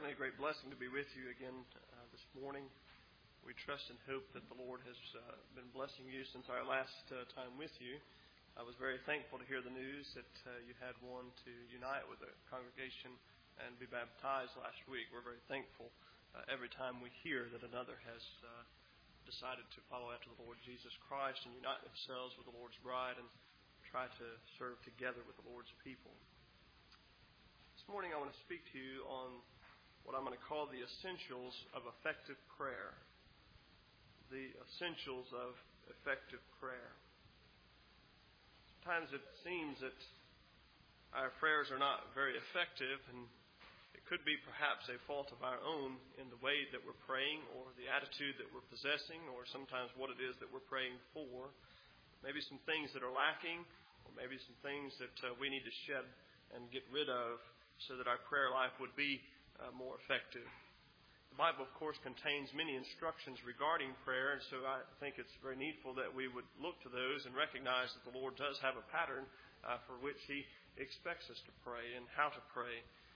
certainly a great blessing to be with you again this morning. We trust and hope that the Lord has been blessing you since our last time with you. I was very thankful to hear the news that you had one to unite with the congregation and be baptized last week. We're very thankful every time we hear that another has decided to follow after the Lord Jesus Christ and unite themselves with the Lord's bride and try to serve together with the Lord's people. This morning I want to speak to you on what I'm going to call the essentials of effective prayer. The essentials of effective prayer. Sometimes it seems that our prayers are not very effective, and it could be perhaps a fault of our own in the way that we're praying or the attitude that we're possessing or sometimes what it is that we're praying for. Maybe some things that are lacking or maybe some things that we need to shed and get rid of so that our prayer life would be more effective. The Bible, of course, contains many instructions regarding prayer, and so I think it's very needful that we would look to those and recognize that the Lord does have a pattern for which He expects us to pray and how to pray.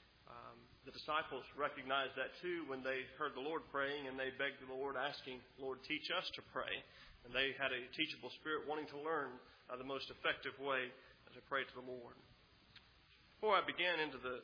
The disciples recognized that too when they heard the Lord praying, and they begged the Lord, asking, "Lord, teach us to pray." And they had a teachable spirit, wanting to learn the most effective way to pray to the Lord. Before I begin into the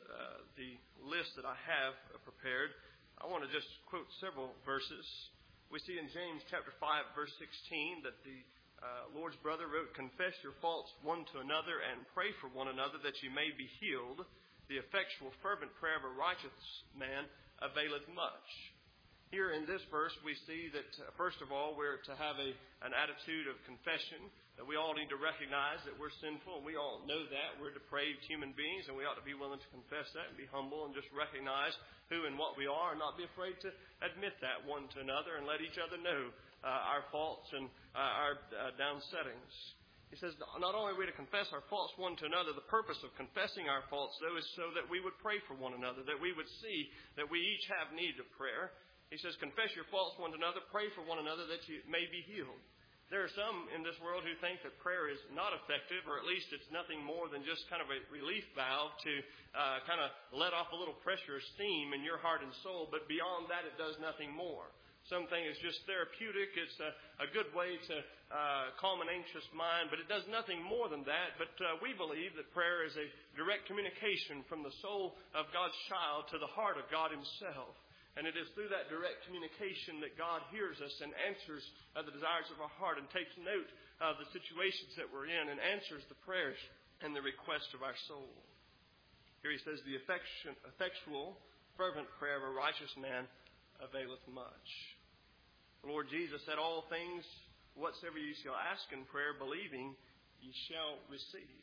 list that I have prepared, I want to just quote several verses. We see in James chapter 5, verse 16, that the Lord's brother wrote, "Confess your faults one to another and pray for one another that you may be healed. The effectual fervent prayer of a righteous man availeth much." Here in this verse, we see that, first of all, we're to have an attitude of confession, that we all need to recognize that we're sinful, and we all know that. We're depraved human beings, and we ought to be willing to confess that and be humble and just recognize who and what we are and not be afraid to admit that one to another and let each other know our faults and our downsettings. He says not only are we to confess our faults one to another, the purpose of confessing our faults, though, is so that we would pray for one another, that we would see that we each have need of prayer. He says, "Confess your faults one to another, pray for one another that you may be healed." There are some in this world who think that prayer is not effective, or at least it's nothing more than just kind of a relief valve to kind of let off a little pressure of steam in your heart and soul, but beyond that it does nothing more. Some think it's just therapeutic, it's a good way to calm an anxious mind, but it does nothing more than that. But we believe that prayer is a direct communication from the soul of God's child to the heart of God Himself. And it is through that direct communication that God hears us and answers the desires of our heart and takes note of the situations that we're in and answers the prayers and the requests of our soul. Here he says, "The effectual, fervent prayer of a righteous man availeth much." The Lord Jesus said, "All things, whatsoever ye shall ask in prayer, believing, ye shall receive."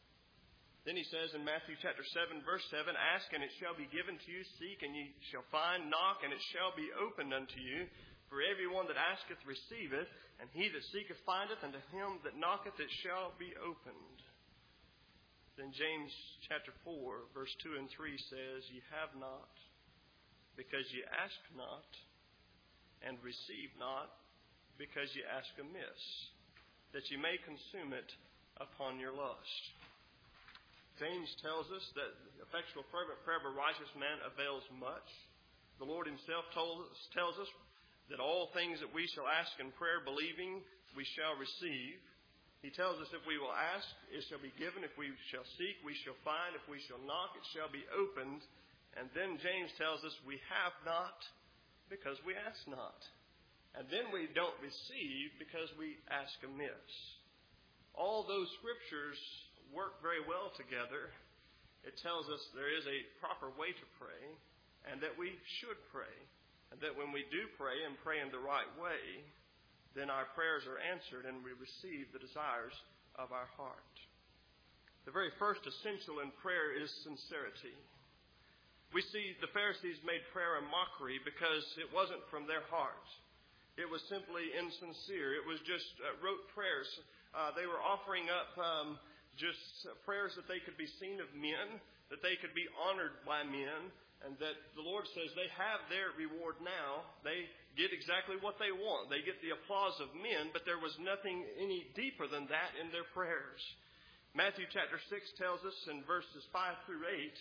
Then he says in Matthew chapter 7, verse 7, "Ask, and it shall be given to you. Seek, and ye shall find. Knock, and it shall be opened unto you. For everyone that asketh receiveth, and he that seeketh findeth, and to him that knocketh it shall be opened." Then James chapter 4, verse 2 and 3 says, "Ye have not, because ye ask not, and receive not, because ye ask amiss, that ye may consume it upon your lust." James tells us that the effectual fervent prayer of a righteous man avails much. The Lord Himself tells us that all things that we shall ask in prayer, believing, we shall receive. He tells us if we will ask, it shall be given. If we shall seek, we shall find. If we shall knock, it shall be opened. And then James tells us we have not because we ask not. And then we don't receive because we ask amiss. All those scriptures work very well together. It tells us there is a proper way to pray and that we should pray. And that when we do pray and pray in the right way, then our prayers are answered and we receive the desires of our heart. The very first essential in prayer is sincerity. We see the Pharisees made prayer a mockery because it wasn't from their hearts. It was simply insincere. It was just rote prayers. They were offering up just prayers that they could be seen of men, that they could be honored by men, and that the Lord says they have their reward now. They get exactly what they want. They get the applause of men, but there was nothing any deeper than that in their prayers. Matthew chapter 6 tells us in verses 5 through 8,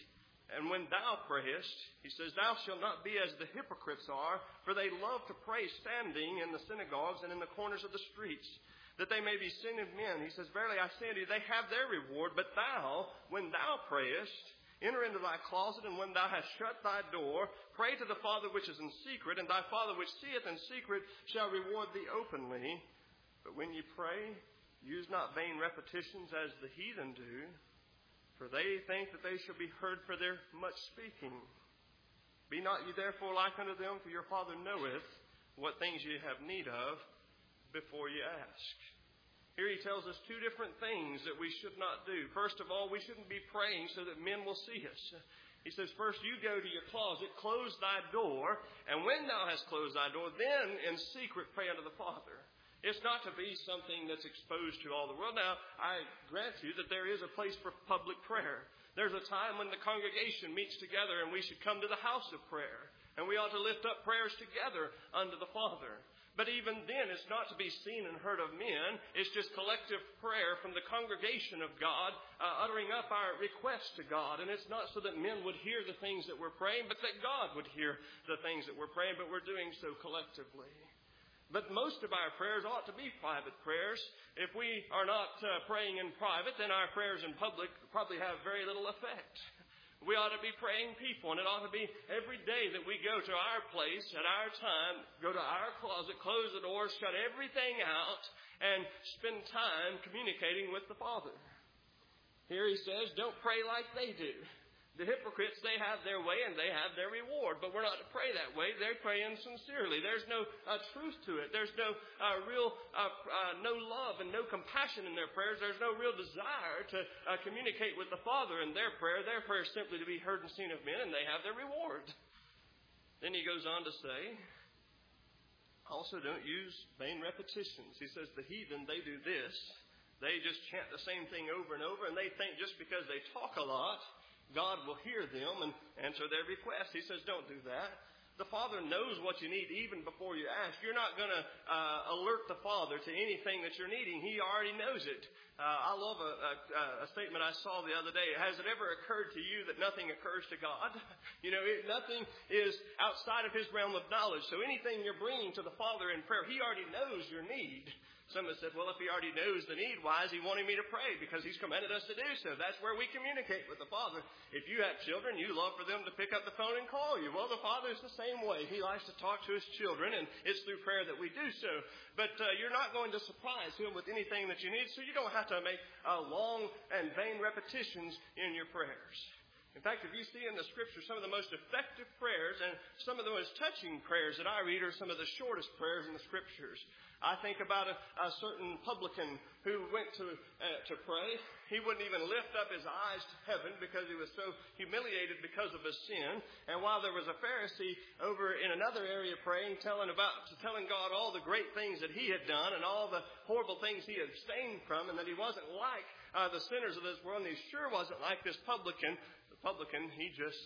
And when thou prayest, he says, thou shalt not be as the hypocrites are, for they love to pray standing in the synagogues and in the corners of the streets, that they may be seen of men. He says, verily I say unto you, they have their reward. But thou, when thou prayest, enter into thy closet, and when thou hast shut thy door, pray to the Father which is in secret, and thy Father which seeth in secret shall reward thee openly. But when ye pray, use not vain repetitions as the heathen do, for they think that they shall be heard for their much speaking. Be not ye therefore like unto them, for your Father knoweth what things ye have need of before ye ask. Here he tells us two different things that we should not do. First of all, we shouldn't be praying so that men will see us. He says, first you go to your closet, close thy door, and when thou hast closed thy door, then in secret pray unto the Father. It's not to be something that's exposed to all the world. Now, I grant you that there is a place for public prayer. There's a time when the congregation meets together and we should come to the house of prayer. And we ought to lift up prayers together unto the Father. But even then, it's not to be seen and heard of men. It's just collective prayer from the congregation of God, uttering up our requests to God. And it's not so that men would hear the things that we're praying, but that God would hear the things that we're praying, but we're doing so collectively. But most of our prayers ought to be private prayers. If we are not praying in private, then our prayers in public probably have very little effect. We ought to be praying people, and it ought to be every day that we go to our place at our time, go to our closet, close the doors, shut everything out, and spend time communicating with the Father. Here he says, don't pray like they do. The hypocrites, they have their way and they have their reward. But we're not to pray that way. They're praying sincerely. There's no truth to it. There's no no love and no compassion in their prayers. There's no real desire to communicate with the Father in their prayer. Their prayer is simply to be heard and seen of men, and they have their reward. Then he goes on to say, also don't use vain repetitions. He says the heathen, they do this. They just chant the same thing over and over, and they think just because they talk a lot, God will hear them and answer their request. He says, don't do that. The Father knows what you need even before you ask. You're not going to alert the Father to anything that you're needing. He already knows it. I love a statement I saw the other day. Has it ever occurred to you that nothing occurs to God? You know, nothing is outside of His realm of knowledge. So anything you're bringing to the Father in prayer, He already knows your need. Some have said, well, if He already knows the need, why is He wanting me to pray? Because He's commanded us to do so. That's where we communicate with the Father. If you have children, you love for them to pick up the phone and call you. Well, the Father is the same way. He likes to talk to His children, and it's through prayer that we do so. But you're not going to surprise Him with anything that you need, so you don't have to make long and vain repetitions in your prayers. In fact, if you see in the Scripture, some of the most effective prayers and some of the most touching prayers that I read are some of the shortest prayers in the Scriptures. I think about a certain publican who went to pray. He wouldn't even lift up his eyes to heaven because he was so humiliated because of his sin. And while there was a Pharisee over in another area praying, telling God all the great things that he had done and all the horrible things he had abstained from, and that he wasn't like the sinners of this world, and he sure wasn't like this publican. The publican, he just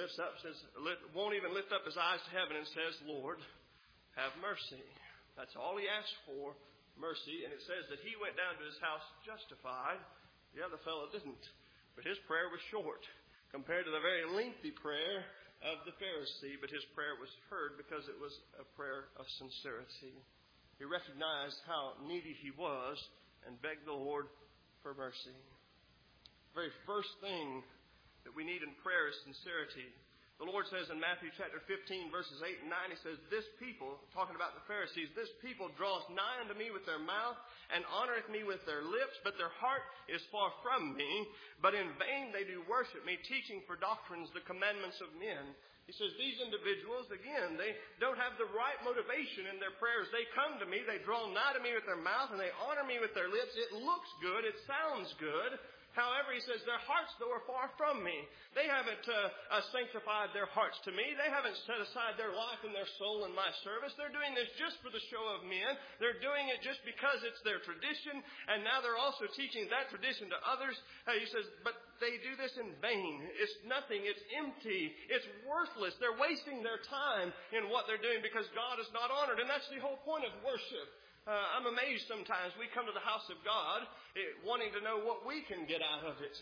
won't even lift up his eyes to heaven and says, Lord, have mercy. That's all he asked for, mercy. And it says that he went down to his house justified. The other fellow didn't. But his prayer was short compared to the very lengthy prayer of the Pharisee. But his prayer was heard because it was a prayer of sincerity. He recognized how needy he was and begged the Lord for mercy. The very first thing that we need in prayer is sincerity. The Lord says in Matthew chapter 15, verses 8 and 9, He says, this people, talking about the Pharisees, this people draweth nigh unto me with their mouth and honoreth me with their lips, but their heart is far from me. But in vain they do worship me, teaching for doctrines the commandments of men. He says, these individuals, again, they don't have the right motivation in their prayers. They come to me, they draw nigh to me with their mouth, and they honor me with their lips. It looks good, it sounds good. However, he says, their hearts, though, are far from me. They haven't sanctified their hearts to me. They haven't set aside their life and their soul in my service. They're doing this just for the show of men. They're doing it just because it's their tradition. And now they're also teaching that tradition to others. He says, but they do this in vain. It's nothing. It's empty. It's worthless. They're wasting their time in what they're doing because God is not honored. And that's the whole point of worship. I'm amazed sometimes we come to the house of God wanting to know what we can get out of it.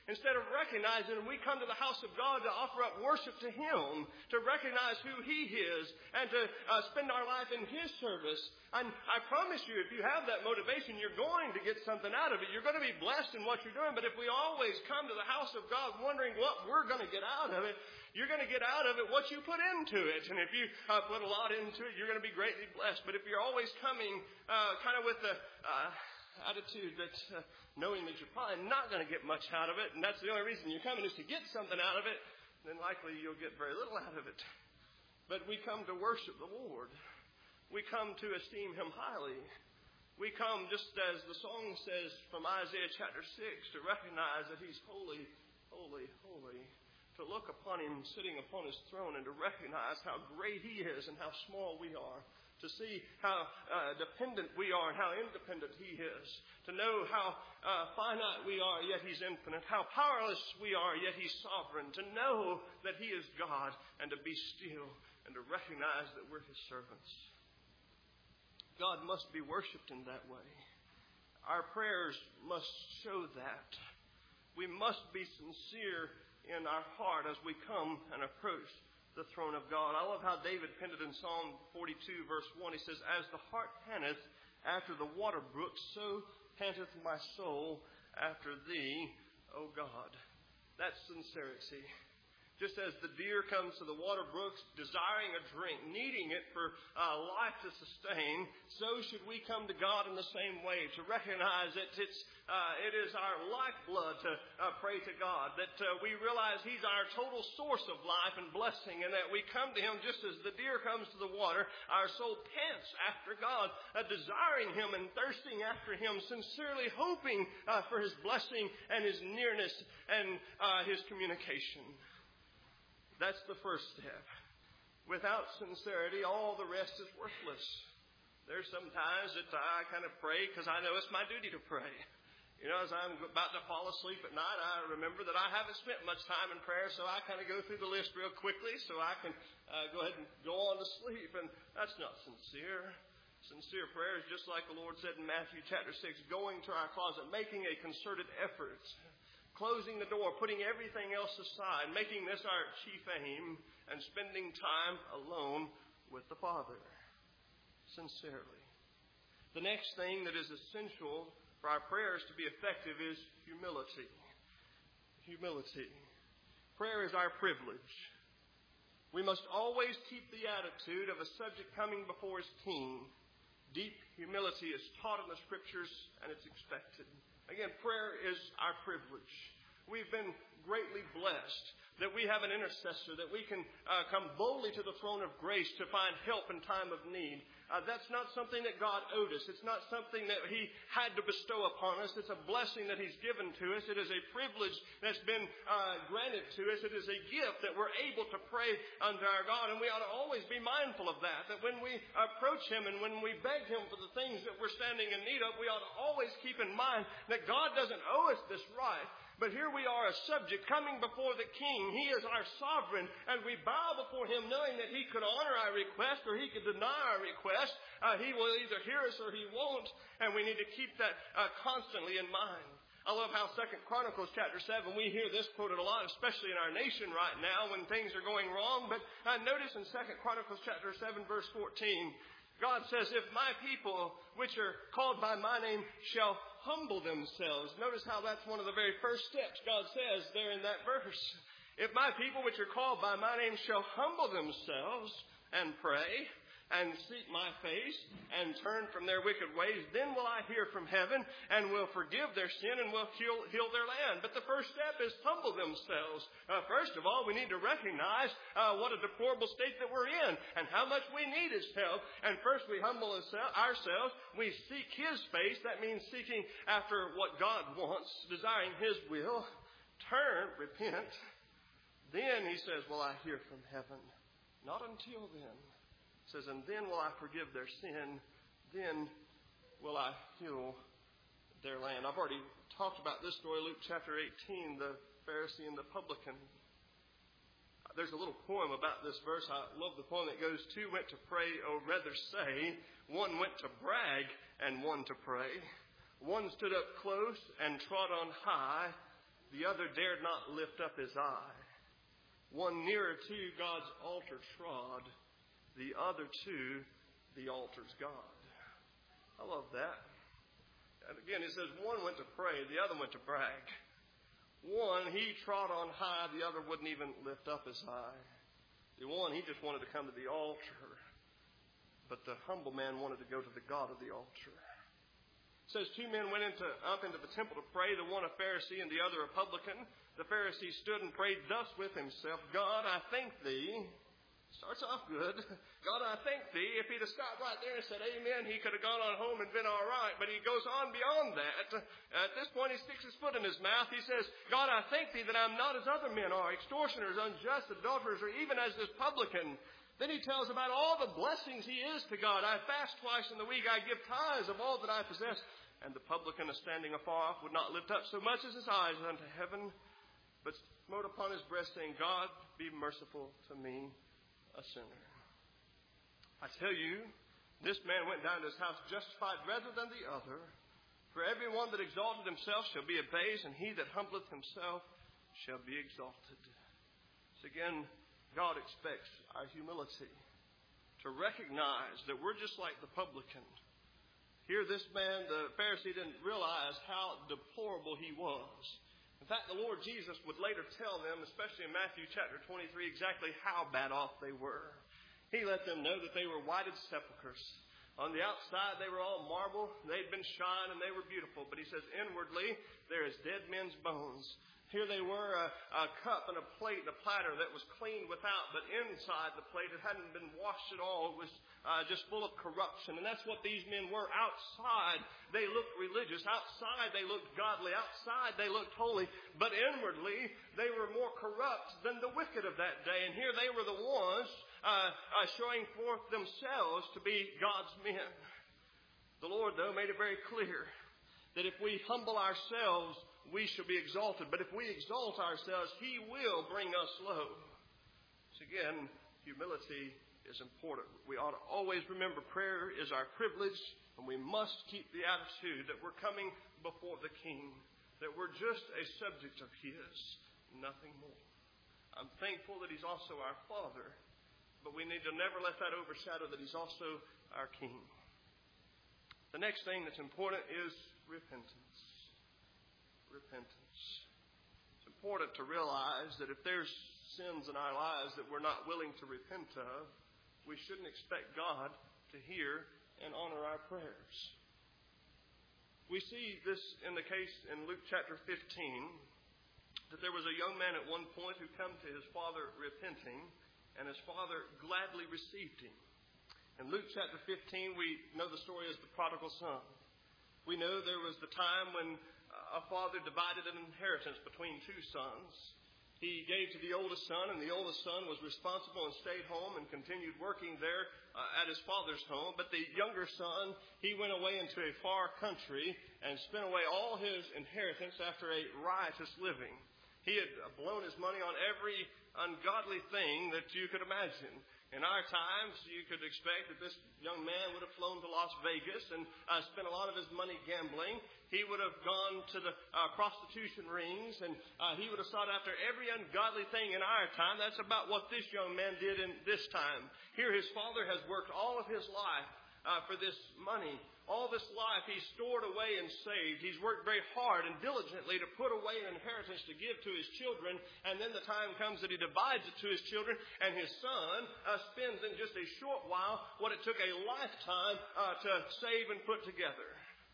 Instead of recognizing we come to the house of God to offer up worship to Him, to recognize who He is, and to spend our life in His service. And I promise you, if you have that motivation, you're going to get something out of it. You're going to be blessed in what you're doing. But if we always come to the house of God wondering what we're going to get out of it, you're going to get out of it what you put into it. And if you put a lot into it, you're going to be greatly blessed. But if you're always coming kind of with the attitude that knowing that you're probably not going to get much out of it, and that's the only reason you're coming is to get something out of it, then likely you'll get very little out of it. But we come to worship the Lord. We come to esteem Him highly. We come, just as the song says from Isaiah chapter 6, to recognize that He's holy, holy, holy. To look upon Him sitting upon His throne and to recognize how great He is and how small we are. To see how dependent we are and how independent He is. To know how finite we are, yet He's infinite. How powerless we are, yet He's sovereign. To know that He is God and to be still and to recognize that we're His servants. God must be worshipped in that way. Our prayers must show that. We must be sincere in our heart as we come and approach the throne of God. I love how David penned it in Psalm 42, verse 1. He says, "As the hart panteth after the water brooks, so panteth my soul after Thee, O God." That's sincerity. Just as the deer comes to the water brooks desiring a drink, needing it for life to sustain, so should we come to God in the same way, to recognize that it is our lifeblood to pray to God, that we realize He's our total source of life and blessing, and that we come to Him just as the deer comes to the water. Our soul pants after God, desiring Him and thirsting after Him, sincerely hoping for His blessing and His nearness and His communication. That's the first step. Without sincerity, all the rest is worthless. There's sometimes that I kind of pray because I know it's my duty to pray. You know, as I'm about to fall asleep at night, I remember that I haven't spent much time in prayer, so I kind of go through the list real quickly so I can go ahead and go on to sleep. And that's not sincere. Sincere prayer is just like the Lord said in Matthew chapter 6, going to our closet, making a concerted effort, closing the door, putting everything else aside, making this our chief aim, and spending time alone with the Father, sincerely. The next thing that is essential for our prayers to be effective is humility. Humility. Prayer is our privilege. We must always keep the attitude of a subject coming before his king. Deep humility is taught in the Scriptures, and it's expected. Again, prayer is our privilege. We've been greatly blessed that we have an intercessor, that we can come boldly to the throne of grace to find help in time of need. That's not something that God owed us. It's not something that He had to bestow upon us. It's a blessing that He's given to us. It is a privilege that's been granted to us. It is a gift that we're able to pray unto our God. And we ought to always be mindful of that. That when we approach Him and when we beg Him for the things that we're standing in need of, we ought to always keep in mind that God doesn't owe us this right. But here we are, a subject coming before the King. He is our sovereign, and we bow before Him knowing that He could honor our request or He could deny our request. He will either hear us or He won't, and we need to keep that constantly in mind. I love how 2 Chronicles chapter 7, we hear this quoted a lot, especially in our nation right now when things are going wrong. But notice in 2 Chronicles chapter 7, verse 14, God says, "If my people, which are called by my name, shall humble themselves." Notice how that's one of the very first steps God says there in that verse. "If my people, which are called by my name, shall humble themselves and pray and seek my face and turn from their wicked ways, then will I hear from heaven and will forgive their sin and will heal their land." But the first step is humble themselves. First of all, we need to recognize what a deplorable state that we're in and how much we need His help. And first we humble ourselves. We seek His face. That means seeking after what God wants, desiring His will. Turn, repent. Then He says, "Will I hear from heaven?" Not until then. Says, "And then will I forgive their sin, then will I heal their land." I've already talked about this story, Luke chapter 18, the Pharisee and the publican. There's a little poem about this verse. I love the poem that goes, "Two went to pray, or rather say, one went to brag and one to pray. One stood up close and trod on high, the other dared not lift up his eye. One nearer to God's altar trod, the other to the altar's God. I love that. And again, it says one went to pray, the other went to brag. One, he trod on high, the other wouldn't even lift up his eye. The one, he just wanted to come to the altar. But the humble man wanted to go to the God of the altar. It says two men went up into the temple to pray, the one a Pharisee and the other a publican. The Pharisee stood and prayed thus with himself, God, I thank thee. Starts off good. God, I thank thee. If he'd have stopped right there and said amen, he could have gone on home and been all right. But he goes on beyond that. At this point, he sticks his foot in his mouth. He says, God, I thank thee that I'm not as other men are, extortioners, unjust, adulterers, or even as this publican. Then he tells about all the blessings he is to God. I fast twice in the week. I give tithes of all that I possess. And the publican, standing afar off, would not lift up so much as his eyes unto heaven, but smote upon his breast, saying, God, be merciful to me, a sinner. I tell you, this man went down to his house justified rather than the other. For everyone that exalted himself shall be abased, and he that humbleth himself shall be exalted. So again, God expects our humility, to recognize that we're just like the publican. Here this man, the Pharisee, didn't realize how deplorable he was. In fact, the Lord Jesus would later tell them, especially in Matthew chapter 23, exactly how bad off they were. He let them know that they were whited sepulchres. On the outside, they were all marble. They'd been shined and they were beautiful. But he says, inwardly, they're as dead men's bones. Here they were, a cup and a plate and a platter that was clean without, but inside the plate it hadn't been washed at all. It was just full of corruption. And that's what these men were. Outside, they looked religious. Outside, they looked godly. Outside, they looked holy. But inwardly, they were more corrupt than the wicked of that day. And here they were the ones showing forth themselves to be God's men. The Lord, though, made it very clear that if we humble ourselves, we shall be exalted. But if we exalt ourselves, He will bring us low. So again, humility is important. We ought to always remember prayer is our privilege, and we must keep the attitude that we're coming before the King, that we're just a subject of His, nothing more. I'm thankful that He's also our Father, but we need to never let that overshadow that He's also our King. The next thing that's important is repentance. Repentance. It's important to realize that if there's sins in our lives that we're not willing to repent of, we shouldn't expect God to hear and honor our prayers. We see this in the case in Luke chapter 15, that there was a young man at one point who come to his father repenting, and his father gladly received him. In Luke chapter 15, we know the story as the prodigal son. We know there was the time when a father divided an inheritance between two sons. He gave to the oldest son, and the oldest son was responsible and stayed home and continued working there at his father's home. But the younger son, he went away into a far country and spent away all his inheritance after a riotous living. He had blown his money on every ungodly thing that you could imagine. In our times, you could expect that this young man would have flown to Las Vegas and spent a lot of his money gambling. He would have gone to the prostitution rings, and he would have sought after every ungodly thing in our time. That's about what this young man did in this time. Here his father has worked all of his life for this money. All this life he's stored away and saved. He's worked very hard and diligently to put away an inheritance to give to his children. And then the time comes that he divides it to his children. And his son spends in just a short while what it took a lifetime to save and put together.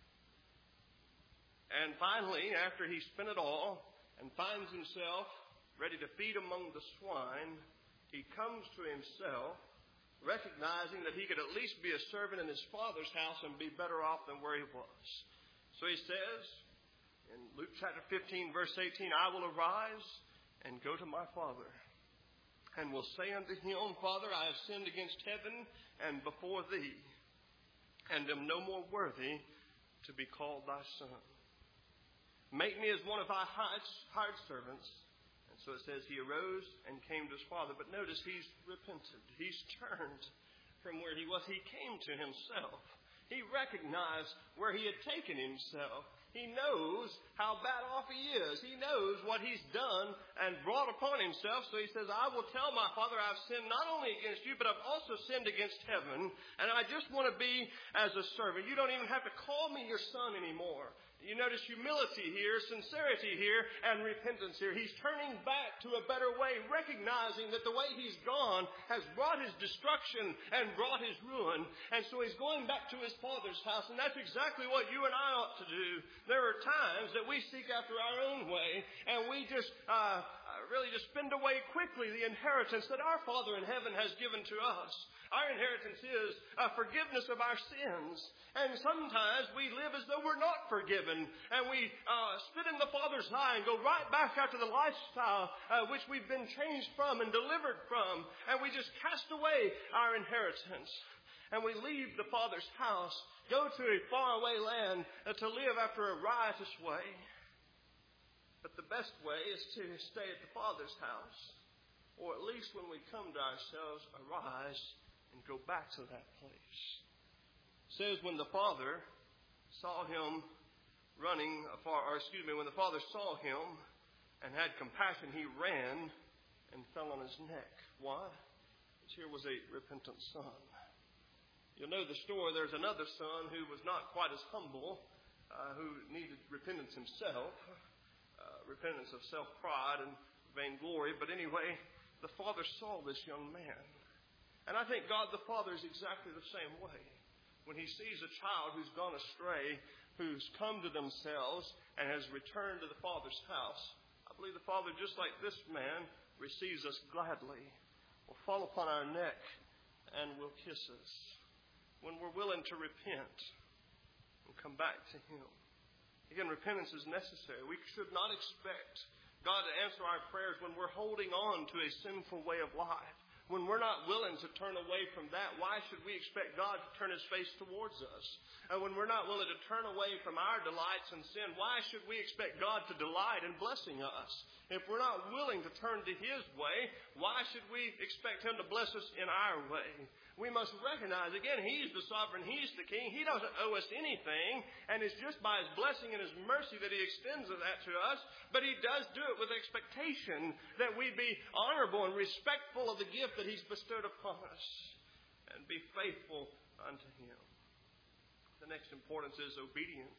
And finally, after he spent it all and finds himself ready to feed among the swine, he comes to himself, recognizing that he could at least be a servant in his father's house and be better off than where he was. So he says in Luke chapter 15, verse 18, I will arise and go to my father, and will say unto him, Father, I have sinned against heaven and before thee, and am no more worthy to be called thy son. Make me as one of thy hired servants. So it says he arose and came to his father. But notice he's repented. He's turned from where he was. He came to himself. He recognized where he had taken himself. He knows how bad off he is. He knows what he's done and brought upon himself. So he says, I will tell my Father I've sinned not only against you, but I've also sinned against heaven. And I just want to be as a servant. You don't even have to call me your son anymore. You notice humility here, sincerity here, and repentance here. He's turning back to a better way, recognizing that the way he's gone has brought his destruction and brought his ruin. And so he's going back to his Father's house, and that's exactly what you and I ought to do. There are times that we seek after our own way, and we just really just spend away quickly the inheritance that our Father in heaven has given to us. Our inheritance is forgiveness of our sins. And sometimes we live as though we're not forgiven. And we spit in the Father's eye and go right back after the lifestyle which we've been changed from and delivered from. And we just cast away our inheritance. And we leave the Father's house, go to a faraway land to live after a riotous way. But the best way is to stay at the Father's house. Or at least when we come to ourselves, arise and go back to that place. It says when the Father saw him running when the Father saw him and had compassion, he ran and fell on his neck. Why? Because here was a repentant son. You'll know the story. There's another son who was not quite as humble, who needed repentance himself, repentance of self-pride and vainglory. But anyway, the Father saw this young man. And I think God the Father is exactly the same way. When he sees a child who's gone astray, who's come to themselves and has returned to the Father's house, I believe the Father, just like this man, receives us gladly, will fall upon our neck and will kiss us when we're willing to repent and come back to him. Again, repentance is necessary. We should not expect God to answer our prayers when we're holding on to a sinful way of life. When we're not willing to turn away from that, why should we expect God to turn his face towards us? And when we're not willing to turn away from our delights in sin, why should we expect God to delight in blessing us? If we're not willing to turn to his way, why should we expect him to bless us in our way? We must recognize, again, he's the sovereign, he's the king. He doesn't owe us anything, and it's just by his blessing and his mercy that he extends that to us. But he does do it with expectation that we be honorable and respectful of the gift that he's bestowed upon us and be faithful unto him. The next importance is obedience.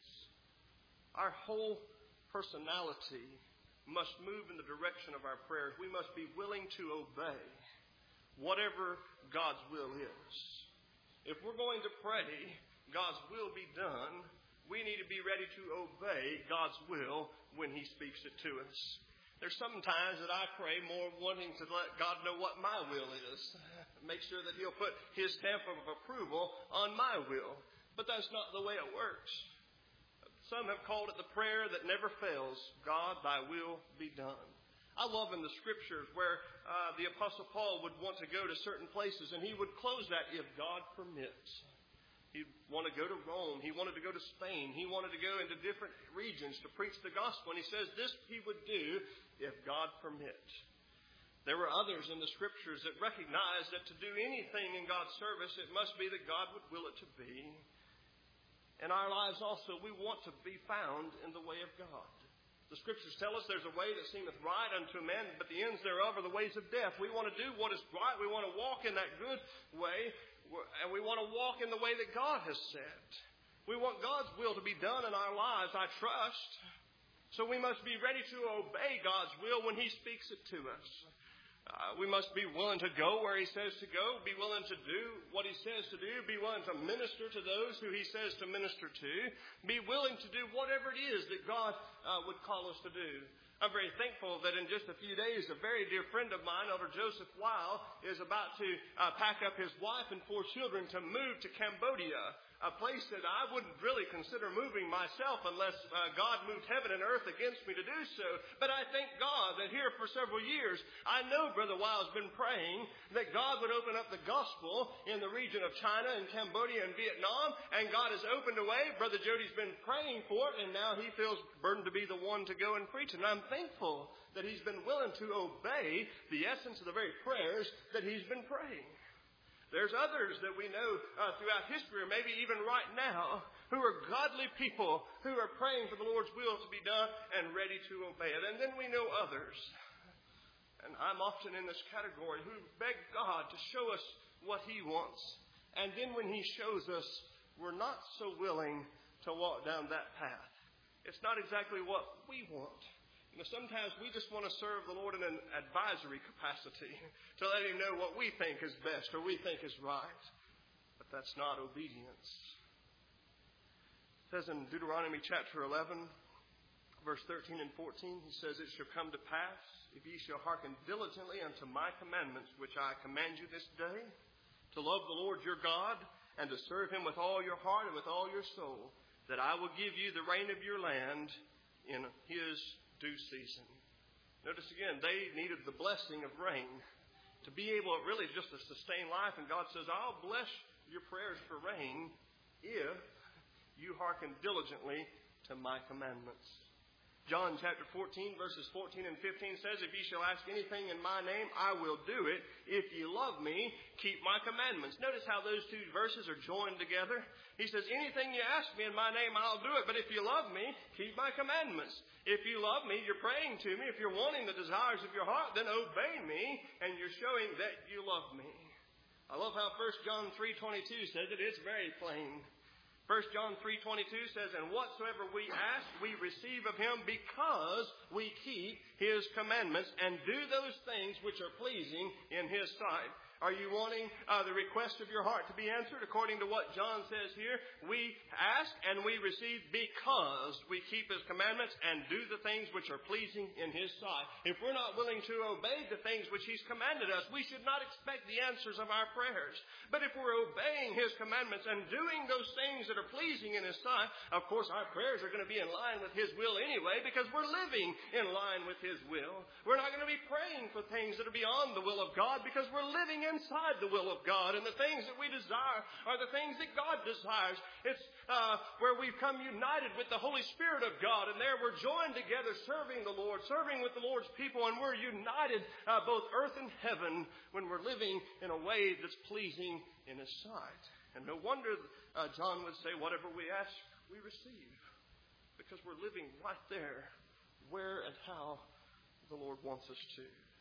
Our whole personality must move in the direction of our prayers. We must be willing to obey whatever God's will is. If we're going to pray, God's will be done, we need to be ready to obey God's will when he speaks it to us. There's some times that I pray more wanting to let God know what my will is. Make sure that he'll put his stamp of approval on my will. But that's not the way it works. Some have called it the prayer that never fails. God, thy will be done. I love in the scriptures where the Apostle Paul would want to go to certain places, and he would close that if God permits. He'd want to go to Rome. He wanted to go to Spain. He wanted to go into different regions to preach the gospel. And he says this he would do if God permits. There were others in the scriptures that recognized that to do anything in God's service, it must be that God would will it to be. In our lives also, we want to be found in the way of God. The scriptures tell us there's a way that seemeth right unto men, but the ends thereof are the ways of death. We want to do what is right. We want to walk in that good way, and we want to walk in the way that God has said. We want God's will to be done in our lives, I trust. So we must be ready to obey God's will when he speaks it to us. We must be willing to go where he says to go, be willing to do what he says to do, be willing to minister to those who he says to minister to, be willing to do whatever it is that God would call us to do. I'm very thankful that in just a few days, a very dear friend of mine, Elder Joseph Weil, is about to pack up his wife and 4 children to move to Cambodia, a place that I wouldn't really consider moving myself unless God moved heaven and earth against me to do so. But I thank God that here for several years, I know Brother Weil has been praying that God would open up the gospel in the region of China and Cambodia and Vietnam, and God has opened a way. Brother Jody's been praying for it, and now he feels burdened to be the one to go and preach. And I'm thankful that he's been willing to obey the essence of the very prayers that he's been praying. There's others that we know throughout history, or maybe even right now, who are godly people who are praying for the Lord's will to be done and ready to obey it. And then we know others, and I'm often in this category, who beg God to show us what He wants. And then when He shows us, we're not so willing to walk down that path. It's not exactly what we want. Sometimes we just want to serve the Lord in an advisory capacity to let Him know what we think is best or we think is right. But that's not obedience. It says in Deuteronomy chapter 11, verse 13 and 14, He says, "It shall come to pass, if ye shall hearken diligently unto my commandments, which I command you this day, to love the Lord your God, and to serve Him with all your heart and with all your soul, that I will give you the rain of your land in His due season." Notice again, they needed the blessing of rain to be able really just to sustain life. And God says, I'll bless your prayers for rain if you hearken diligently to my commandments. John chapter 14, verses 14 and 15 says, "If ye shall ask anything in my name, I will do it. If ye love me, keep my commandments." Notice how those two verses are joined together. He says, anything you ask me in my name, I'll do it. But if you love me, keep my commandments. If you love me, you're praying to me. If you're wanting the desires of your heart, then obey me, and you're showing that you love me. I love how 1 John 3:22 says it. It's very plain. 1 John 3:22 says, "And whatsoever we ask, we receive of Him, because we keep His commandments and do those things which are pleasing in His sight." Are you wanting the request of your heart to be answered? According to what John says here, we ask and we receive because we keep His commandments and do the things which are pleasing in His sight. If we're not willing to obey the things which He's commanded us, we should not expect the answers of our prayers. But if we're obeying His commandments and doing those things that are pleasing in His sight, of course our prayers are going to be in line with His will anyway, because we're living in line with His will. We're not going to be praying for things that are beyond the will of God, because we're living inside the will of God, and the things that we desire are the things that God desires. It's where we've come united with the Holy Spirit of God, and there we're joined together serving the Lord, serving with the Lord's people, and we're united both earth and heaven when we're living in a way that's pleasing in His sight. And no wonder John would say, whatever we ask, we receive, because we're living right there where and how the Lord wants us to.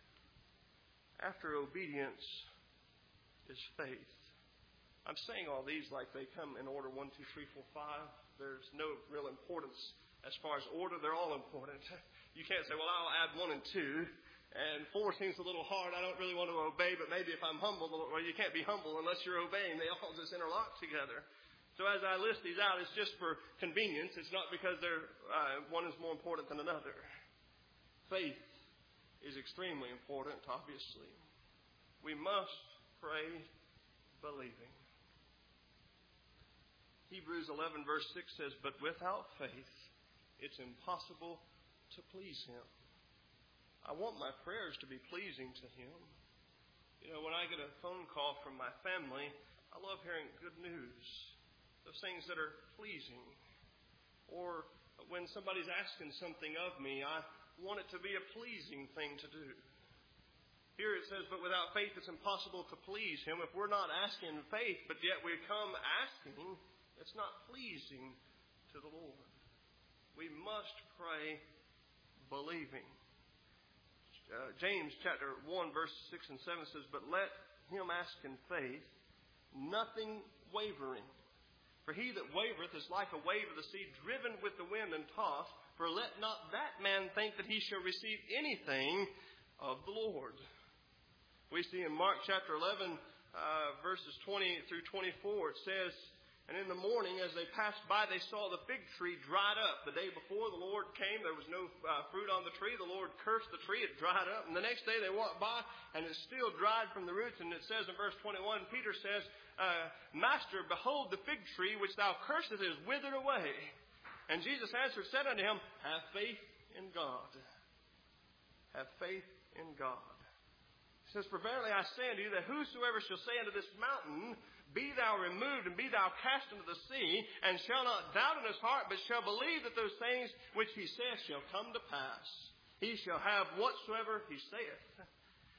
After obedience is faith. I'm saying all these like they come in order 1, 2, 3, 4, 5. There's no real importance as far as order. They're all important. You can't say, well, I'll add 1 and 2, and 4 seems a little hard. I don't really want to obey, but maybe if I'm humble, well, you can't be humble unless you're obeying. They all just interlock together. So as I list these out, it's just for convenience. It's not because one is more important than another. Faith is extremely important, obviously. We must pray believing. Hebrews 11 verse 6 says, "But without faith, it's impossible to please Him." I want my prayers to be pleasing to Him. You know, when I get a phone call from my family, I love hearing good news. Those things that are pleasing. Or when somebody's asking something of me, I want it to be a pleasing thing to do. Here it says, but without faith it's impossible to please Him. If we're not asking in faith, but yet we come asking, it's not pleasing to the Lord. We must pray believing. James chapter 1 verse 6 and 7 says, "But let him ask in faith, nothing wavering. For he that wavereth is like a wave of the sea, driven with the wind and tossed. For let not that man think that he shall receive anything of the Lord." We see in Mark chapter 11, verses 20 through 24, it says, "And in the morning, as they passed by, they saw the fig tree dried up. The day before the Lord came, there was no fruit on the tree. The Lord cursed the tree, it dried up. And the next day they walked by, and it's still dried from the roots." And it says in verse 21, Peter says, "Master, behold, the fig tree which thou cursest is withered away." And Jesus answered, said unto him, "Have faith in God." Have faith in God. He says, "For verily I say unto you, that whosoever shall say unto this mountain, Be thou removed, and be thou cast into the sea, and shall not doubt in his heart, but shall believe that those things which he saith shall come to pass, he shall have whatsoever he saith."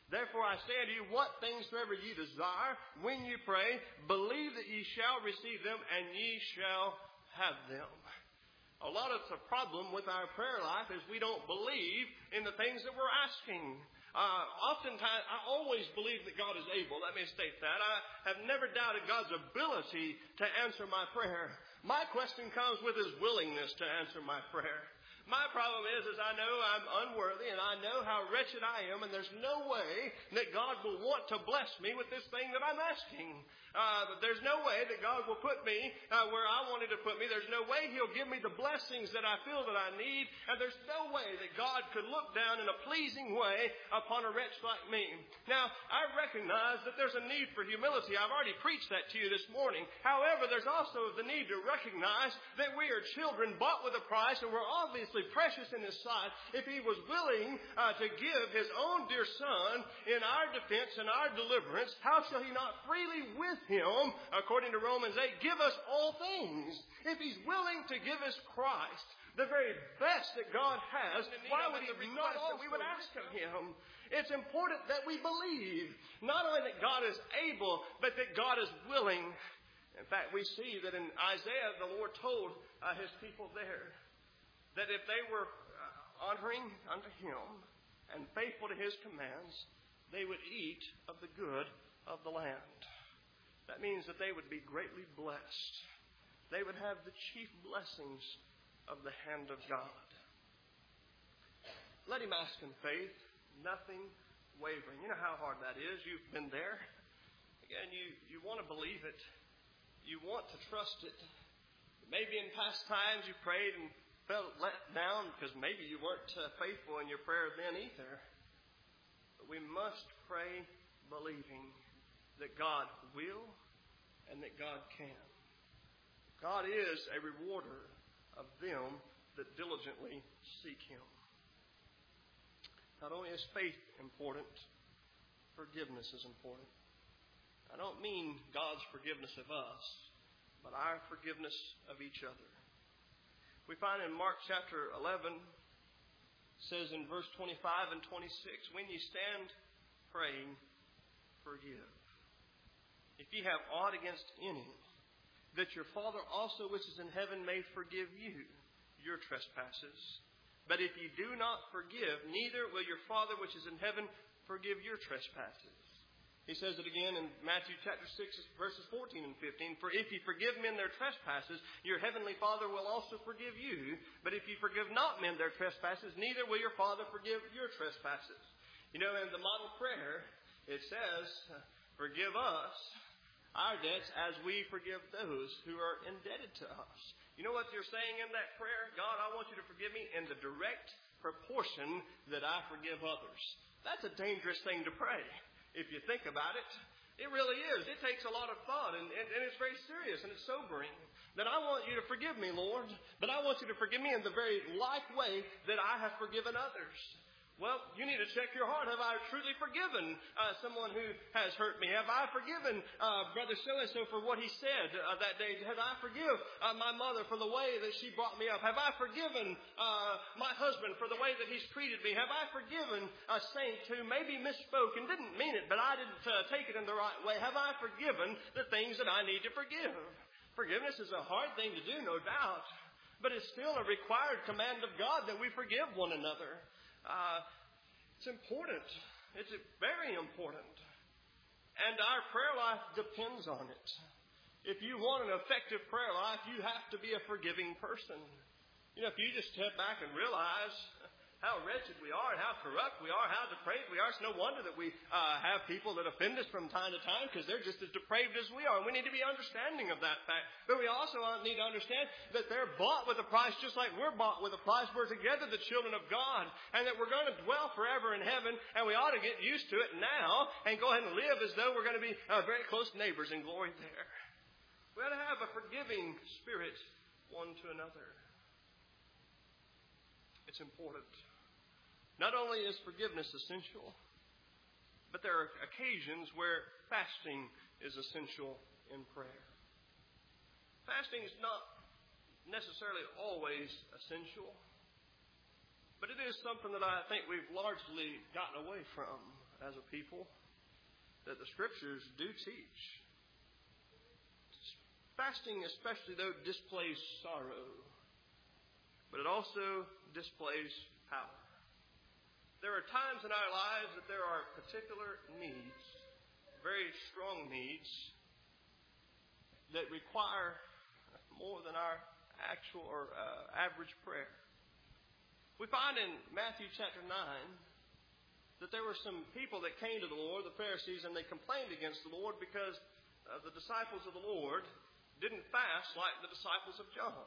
Therefore I say unto you, what things soever ye desire, when ye pray, believe that ye shall receive them, and ye shall have them. A lot of the problem with our prayer life is we don't believe in the things that we're asking. Oftentimes, I always believe that God is able. Let me state that. I have never doubted God's ability to answer my prayer. My question comes with His willingness to answer my prayer. My problem is I know I'm unworthy and I know how wretched I am, and there's no way that God will want to bless me with this thing that I'm asking. There's no way that God will put me where I wanted to put me. There's no way He'll give me the blessings that I feel that I need. And there's no way that God could look down in a pleasing way upon a wretch like me. Now, I recognize that there's a need for humility. I've already preached that to you this morning. However, there's also the need to recognize that we are children bought with a price, and we're obviously precious in His sight. If He was willing to give His own dear Son in our defense and our deliverance, how shall He not freely with Him, according to Romans 8, give us all things? If He's willing to give us Christ, the very best that God has, why would He not that we would ask of Him? It's important that we believe not only that God is able, but that God is willing. In fact, we see that in Isaiah, the Lord told His people there that if they were honoring unto Him and faithful to His commands, they would eat of the good of the land. That means that they would be greatly blessed. They would have the chief blessings of the hand of God. Let him ask in faith, nothing wavering. You know how hard that is. You've been there. Again, you want to believe it. You want to trust it. Maybe in past times you prayed and felt let down because maybe you weren't faithful in your prayer then either. But we must pray believing that God will and that God can. God is a rewarder of them that diligently seek Him. Not only is faith important, forgiveness is important. I don't mean God's forgiveness of us, but our forgiveness of each other. We find in Mark chapter 11, says in verse 25 and 26, when ye stand praying, forgive. If ye have aught against any, that your Father also which is in heaven may forgive you your trespasses. But if ye do not forgive, neither will your Father which is in heaven forgive your trespasses. He says it again in Matthew chapter 6, verses 14 and 15. For if ye forgive men their trespasses, your heavenly Father will also forgive you. But if ye forgive not men their trespasses, neither will your Father forgive your trespasses. You know, in the model prayer, it says, forgive us our debts as we forgive those who are indebted to us. You know what you're saying in that prayer? God, I want you to forgive me in the direct proportion that I forgive others. That's a dangerous thing to pray. If you think about it, it really is. It takes a lot of thought, and it's very serious, and it's sobering. That I want you to forgive me, Lord, but I want you to forgive me in the very like way that I have forgiven others. Well, you need to check your heart. Have I truly forgiven someone who has hurt me? Have I forgiven Brother so-and-so for what he said that day? Have I forgiven my mother for the way that she brought me up? Have I forgiven my husband for the way that he's treated me? Have I forgiven a saint who maybe misspoke and didn't mean it, but I didn't take it in the right way? Have I forgiven the things that I need to forgive? Forgiveness is a hard thing to do, no doubt, but it's still a required command of God that we forgive one another. It's important. It's very important. And our prayer life depends on it. If you want an effective prayer life, you have to be a forgiving person. You know, if you just step back and realize how wretched we are and how corrupt we are, how depraved we are, it's no wonder that we have people that offend us from time to time because they're just as depraved as we are. And we need to be understanding of that fact. But we also need to understand that they're bought with a price just like we're bought with a price. We're together the children of God, and that we're going to dwell forever in heaven, and we ought to get used to it now and go ahead and live as though we're going to be very close neighbors in glory there. We ought to have a forgiving spirit one to another. It's important. Not only is forgiveness essential, but there are occasions where fasting is essential in prayer. Fasting is not necessarily always essential, but it is something that I think we've largely gotten away from. as a people that the Scriptures do teach. Fasting especially, though, displays sorrow, but it also displays power. There are times in our lives that there are particular needs, very strong needs, that require more than our actual or average prayer. We find in Matthew chapter 9 that there were some people that came to the Lord, the Pharisees, and they complained against the Lord because the disciples of the Lord didn't fast like the disciples of John.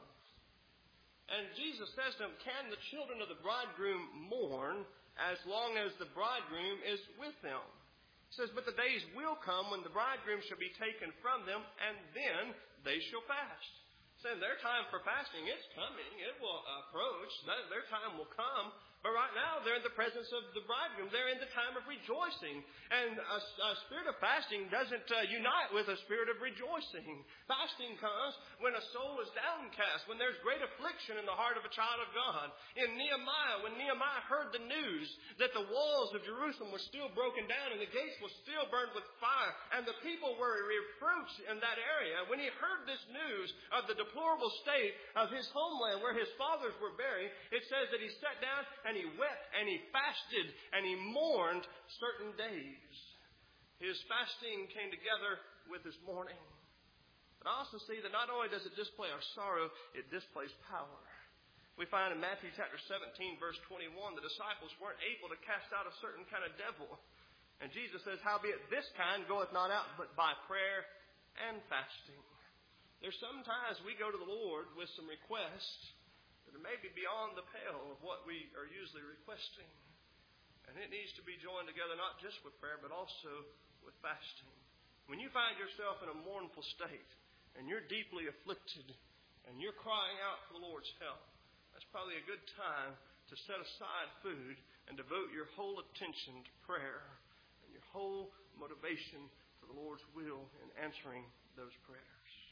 And Jesus says to them, "Can the children of the bridegroom mourn as long as the bridegroom is with them?" He says, "But the days will come when the bridegroom shall be taken from them, and then they shall fast." So their time for fasting is coming. It will approach. Their time will come. But right now, they're in the presence of the bridegroom. They're in the time of rejoicing. And a spirit of fasting doesn't unite with a spirit of rejoicing. Fasting comes when a soul is downcast, when there's great affliction in the heart of a child of God. In Nehemiah, when Nehemiah heard the news that the walls of Jerusalem were still broken down and the gates were still burned with fire, and the people were reproached in that area, when he heard this news of the deplorable state of his homeland where his fathers were buried, it says that he sat down and he wept and he fasted and he mourned certain days. His fasting came together with his mourning. But I also see that not only does it display our sorrow, it displays power. We find in Matthew chapter 17, verse 21, the disciples weren't able to cast out a certain kind of devil. And Jesus says, "Howbeit this kind goeth not out but by prayer and fasting." There's sometimes we go to the Lord with some requests that may be beyond the pale of what we are usually requesting. And it needs to be joined together not just with prayer, but also with fasting. When you find yourself in a mournful state, and you're deeply afflicted, and you're crying out for the Lord's help, that's probably a good time to set aside food and devote your whole attention to prayer and your whole motivation to the Lord's will in answering those prayers.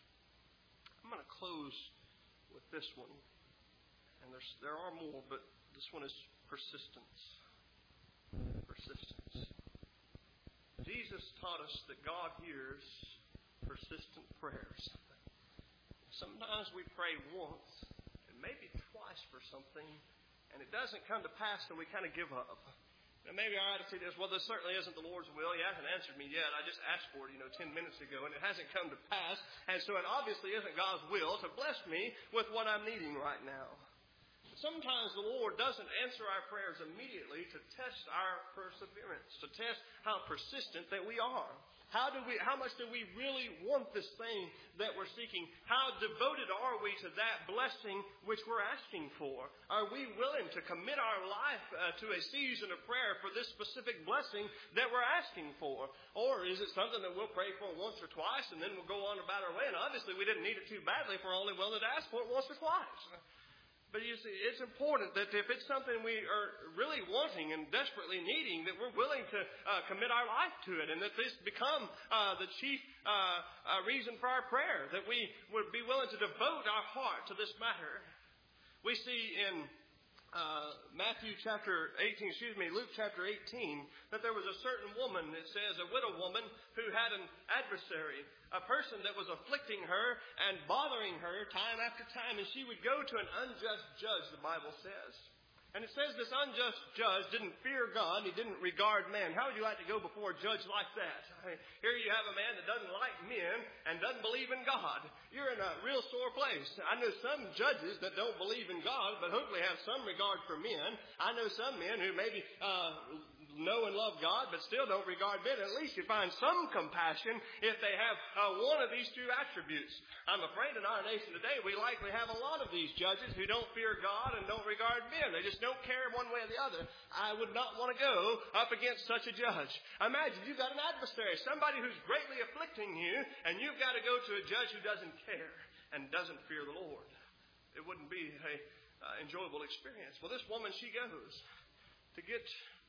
I'm going to close with this one. And there are more, but this one is persistence. Persistence. Jesus taught us that God hears persistent prayers. Sometimes we pray once and maybe twice for something, and it doesn't come to pass, and we kind of give up. And maybe our attitude is, well, this certainly isn't the Lord's will. He hasn't answered me yet. I just asked for it, 10 minutes ago, and it hasn't come to pass. And so it obviously isn't God's will to bless me with what I'm needing right now. Sometimes the Lord doesn't answer our prayers immediately to test our perseverance, to test how persistent that we are. How much do we really want this thing that we're seeking? How devoted are we to that blessing which we're asking for? Are we willing to commit our life to a season of prayer for this specific blessing that we're asking for? Or is it something that we'll pray for once or twice and then we'll go on about our way? And obviously we didn't need it too badly if we're only willing to ask for it once or twice. But you see, it's important that if it's something we are really wanting and desperately needing, that we're willing to commit our life to it, and that this become the chief reason for our prayer, that we would be willing to devote our heart to this matter. We see in Luke chapter 18, that there was a certain woman, it says, a widow woman, who had an adversary, a person that was afflicting her and bothering her time after time, and she would go to an unjust judge, the Bible says. And it says this unjust judge didn't fear God, he didn't regard man. How would you like to go before a judge like that? Here you have a man that doesn't like men and doesn't believe in God. You're in a real sore place. I know some judges that don't believe in God, but hopefully have some regard for men. I know some men who maybe know and love God, but still don't regard men. At least you find some compassion if they have one of these two attributes. I'm afraid in our nation today we likely have a lot of these judges who don't fear God and don't regard men. They just don't care one way or the other. I would not want to go up against such a judge. Imagine you've got an adversary, somebody who's greatly afflicting you, and you've got to go to a judge who doesn't care and doesn't fear the Lord. It wouldn't be an enjoyable experience. Well, this woman, she goes to get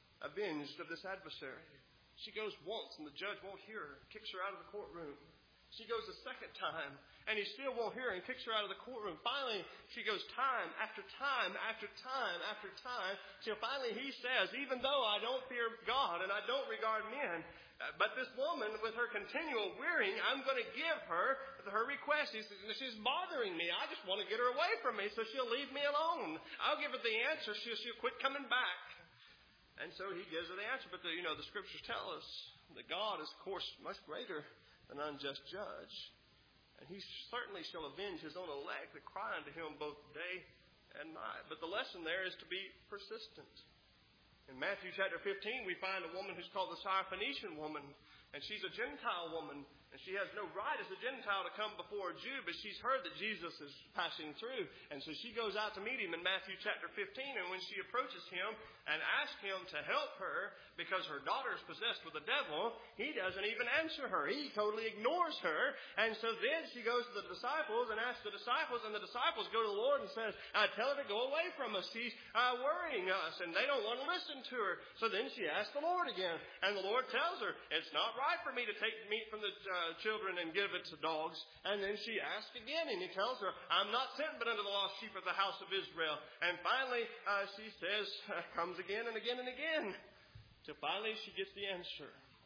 avenged of this adversary. She goes once and the judge won't hear her, kicks her out of the courtroom. She goes the second time, and he still won't hear her, and kicks her out of the courtroom. Finally, she goes time after time after time after time, till finally he says, even though I don't fear God and I don't regard men, but this woman, with her continual wearying, I'm going to give her request. He says, she's bothering me. I just want to get her away from me so she'll leave me alone. I'll give her the answer. She'll quit coming back. And so he gives her the answer. But the Scriptures tell us that God is, of course, much greater than an unjust judge. And he certainly shall avenge his own elect that cry unto him both day and night. But the lesson there is to be persistent. In Matthew chapter 15, we find a woman who's called the Syrophoenician woman. And she's a Gentile woman. And she has no right as a Gentile to come before a Jew, but she's heard that Jesus is passing through. And so she goes out to meet him in Matthew chapter 15. And when she approaches him and asks him to help her because her daughter is possessed with the devil, he doesn't even answer her. He totally ignores her. And so then she goes to the disciples and asks the disciples, and the disciples go to the Lord and says, tell her to go away from us. She's worrying us, and they don't want to listen to her. So then she asks the Lord again. And the Lord tells her, it's not right for me to take meat from the children and give it to dogs. And then she asks again, and he tells her, I'm not sent but unto the lost sheep of the house of Israel. And finally, she says, comes again and again and again, till finally she gets the answer.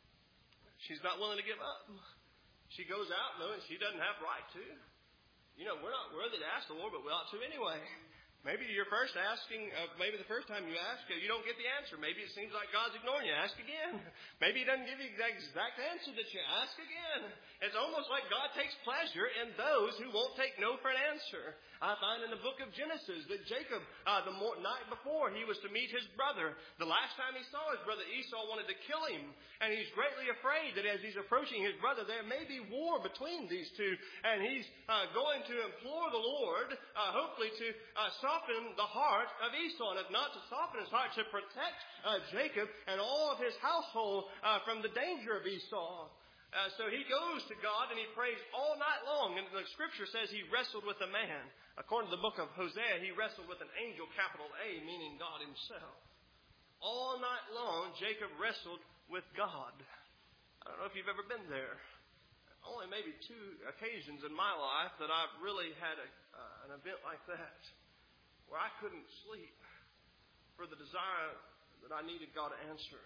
She's not willing to give up. She goes out knowing she doesn't have right to. We're not worthy to ask the Lord, but we ought to anyway. Maybe you're first asking, maybe the first time you ask, you don't get the answer. Maybe it seems like God's ignoring you. Ask again. Maybe He doesn't give you the exact answer that you ask again. It's almost like God takes pleasure in those who won't take no for an answer. I find in the book of Genesis that Jacob, the night before he was to meet his brother, the last time he saw his brother Esau wanted to kill him. And he's greatly afraid that as he's approaching his brother, there may be war between these two. And he's going to implore the Lord, hopefully to soften the heart of Esau. And if not to soften his heart, to protect Jacob and all of his household from the danger of Esau. So he goes to God and he prays all night long. And the Scripture says he wrestled with a man. According to the book of Hosea, he wrestled with an angel, capital A, meaning God himself. All night long, Jacob wrestled with God. I don't know if you've ever been there. Only maybe 2 occasions in my life that I've really had an event like that, where I couldn't sleep for the desire that I needed God to answer.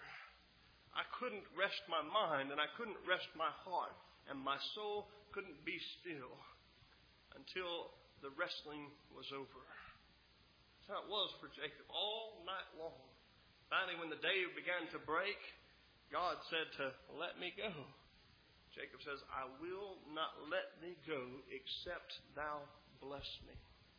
I couldn't rest my mind, and I couldn't rest my heart, and my soul couldn't be still until the wrestling was over. That's how it was for Jacob all night long. Finally, when the day began to break, God said to let me go. Jacob says, I will not let thee go except thou bless me.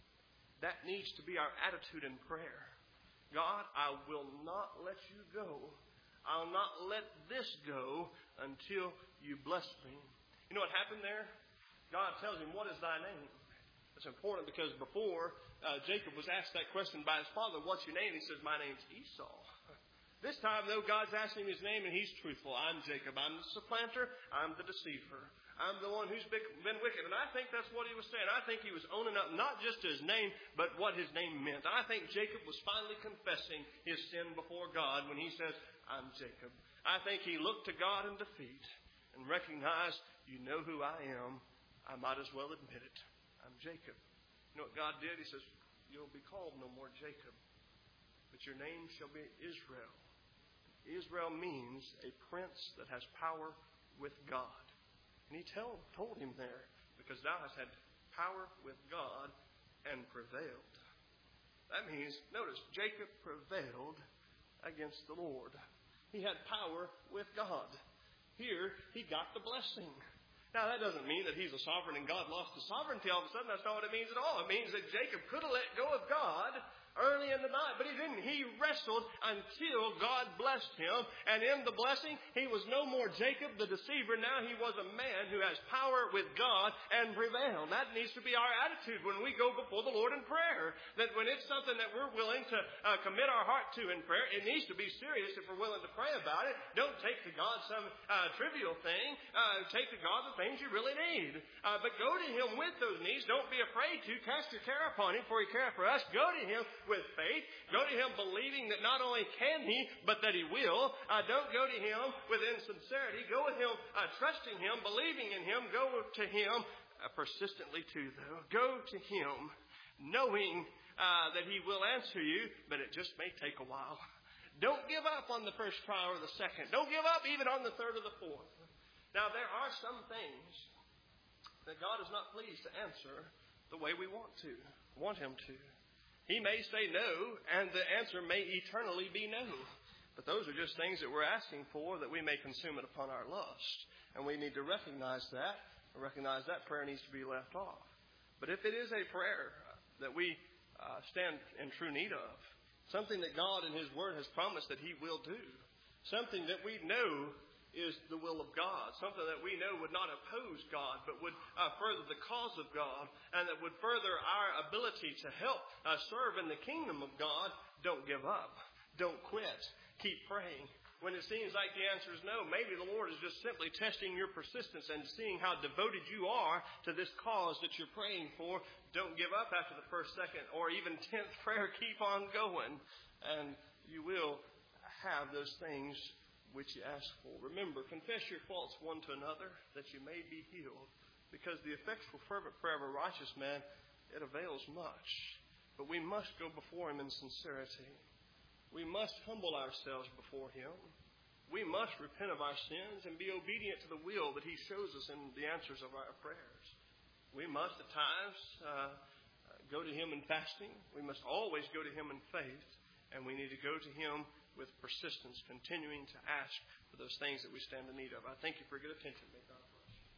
That needs to be our attitude in prayer. God, I will not let you go. I'll not let this go until you bless me. You know what happened there? God tells him, what is thy name? It's important because before Jacob was asked that question by his father, what's your name? He says, my name's Esau. This time, though, God's asking his name, and he's truthful. I'm Jacob. I'm the supplanter. I'm the deceiver. I'm the one who's been wicked. And I think that's what he was saying. I think he was owning up not just his name, but what his name meant. I think Jacob was finally confessing his sin before God when he says, I'm Jacob. I think he looked to God in defeat and recognized, you know who I am. I might as well admit it. I'm Jacob. You know what God did? He says, you'll be called no more Jacob, but your name shall be Israel. Israel means a prince that has power with God. And he told him there, because thou hast had power with God and prevailed. That means, notice, Jacob prevailed against the Lord. He had power with God. Here, he got the blessing. Now, that doesn't mean that he's a sovereign and God lost his sovereignty all of a sudden. That's not what it means at all. It means that Jacob could have let go of God early in the night, but he didn't. He wrestled until God blessed him. And in the blessing, he was no more Jacob the deceiver. Now he was a man who has power with God and prevailed. That needs to be our attitude when we go before the Lord in prayer. That when it's something that we're willing to commit our heart to in prayer, it needs to be serious if we're willing to pray about it. Don't take to God some trivial thing. Take to God the things you really need. But go to Him with those needs. Don't be afraid to. Cast your care upon Him, for He cares for us. Go to Him with faith. Go to Him believing that not only can He, but that He will. Don't go to Him with insincerity. Go with Him trusting Him, believing in Him. Go to Him persistently too, though. Go to Him knowing that He will answer you, but it just may take a while. Don't give up on the first try or the second. Don't give up even on the third or the fourth. Now, there are some things that God is not pleased to answer the way we want Him to. He may say no, and the answer may eternally be no. But those are just things that we're asking for, that we may consume it upon our lust. And we need to recognize that, and recognize that prayer needs to be left off. But if it is a prayer that we stand in true need of, something that God in His Word has promised that He will do, something that we know is the will of God, something that we know would not oppose God, but would further the cause of God, and that would further our ability to help serve in the kingdom of God, don't give up. Don't quit. Keep praying. When it seems like the answer is no, maybe the Lord is just simply testing your persistence and seeing how devoted you are to this cause that you're praying for. Don't give up after the first, second, or even 10th prayer. Keep on going, and you will have those things which you ask for. Remember, confess your faults one to another, that you may be healed. Because the effectual fervent prayer of a righteous man, it avails much. But we must go before Him in sincerity. We must humble ourselves before Him. We must repent of our sins and be obedient to the will that He shows us in the answers of our prayers. We must at times go to Him in fasting. We must always go to Him in faith. And we need to go to Him with persistence, continuing to ask for those things that we stand in need of. I thank you for your good attention. May God bless.